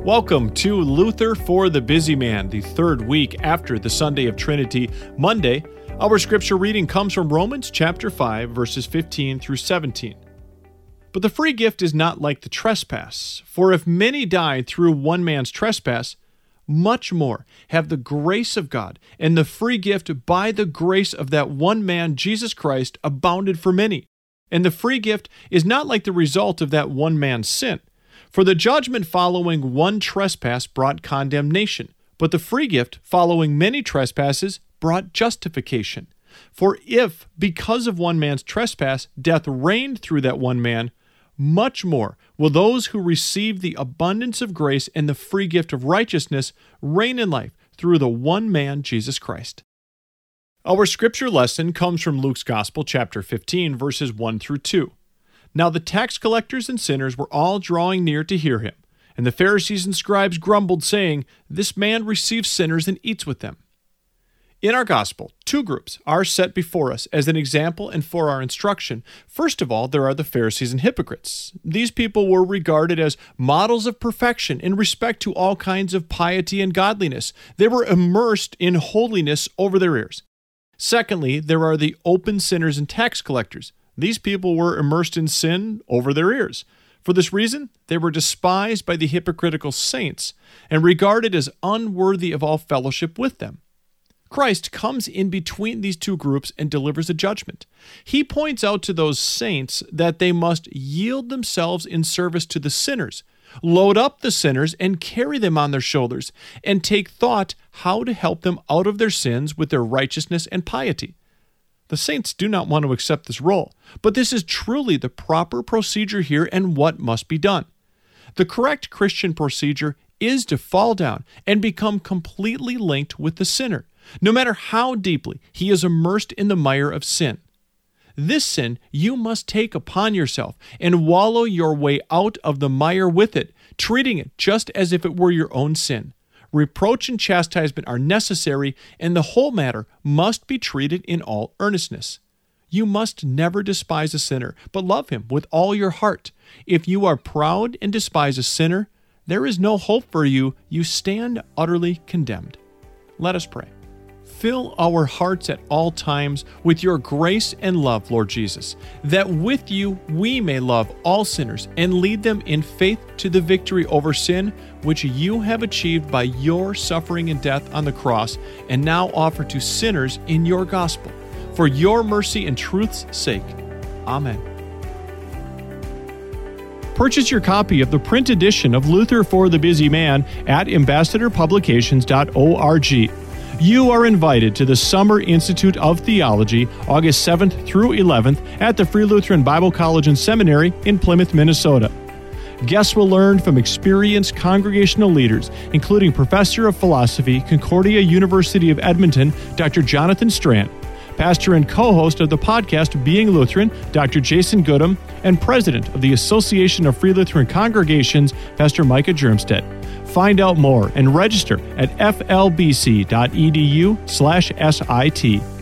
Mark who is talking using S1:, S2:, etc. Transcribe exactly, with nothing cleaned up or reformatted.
S1: Welcome to Luther for the Busy Man, the third week after the Sunday of Trinity, Monday. Our scripture reading comes from Romans chapter five, verses fifteen through seventeen. But the free gift is not like the trespass, for if many died through one man's trespass, much more have the grace of God and the free gift by the grace of that one man, Jesus Christ, abounded for many. And the free gift is not like the result of that one man's sin. For the judgment following one trespass brought condemnation, but the free gift following many trespasses brought justification. For if, because of one man's trespass, death reigned through that one man, much more will those who receive the abundance of grace and the free gift of righteousness reign in life through the one man, Jesus Christ. Our scripture lesson comes from Luke's Gospel, chapter fifteen, verses one through two. Now the tax collectors and sinners were all drawing near to hear him, and the Pharisees and scribes grumbled, saying, "This man receives sinners and eats with them." In our gospel, two groups are set before us as an example and for our instruction. First of all, there are the Pharisees and hypocrites. These people were regarded as models of perfection in respect to all kinds of piety and godliness. They were immersed in holiness over their ears. Secondly, there are the open sinners and tax collectors. These people were immersed in sin over their ears. For this reason, they were despised by the hypocritical saints and regarded as unworthy of all fellowship with them. Christ comes in between these two groups and delivers a judgment. He points out to those saints that they must yield themselves in service to the sinners, load up the sinners and carry them on their shoulders, and take thought how to help them out of their sins with their righteousness and piety. The saints do not want to accept this role, but this is truly the proper procedure here and what must be done. The correct Christian procedure is to fall down and become completely linked with the sinner, no matter how deeply he is immersed in the mire of sin. This sin you must take upon yourself and wallow your way out of the mire with it, treating it just as if it were your own sin. Reproach and chastisement are necessary, and the whole matter must be treated in all earnestness. You must never despise a sinner, but love him with all your heart. If you are proud and despise a sinner, there is no hope for you. You stand utterly condemned. Let us pray. Fill our hearts at all times with your grace and love, Lord Jesus, that with you we may love all sinners and lead them in faith to the victory over sin, which you have achieved by your suffering and death on the cross, and now offer to sinners in your gospel. For your mercy and truth's sake. Amen. Purchase your copy of the print edition of Luther for the Busy Man at ambassador publications dot org. You are invited to the Summer Institute of Theology, August seventh through eleventh, at the Free Lutheran Bible College and Seminary in Plymouth, Minnesota. Guests will learn from experienced congregational leaders, including Professor of Philosophy, Concordia University of Edmonton, Doctor Jonathan Strand, pastor and co-host of the podcast Being Lutheran, Doctor Jason Goodham, and president of the Association of Free Lutheran Congregations, Pastor Micah Germstedt. Find out more and register at f l b c dot e d u slash s i t.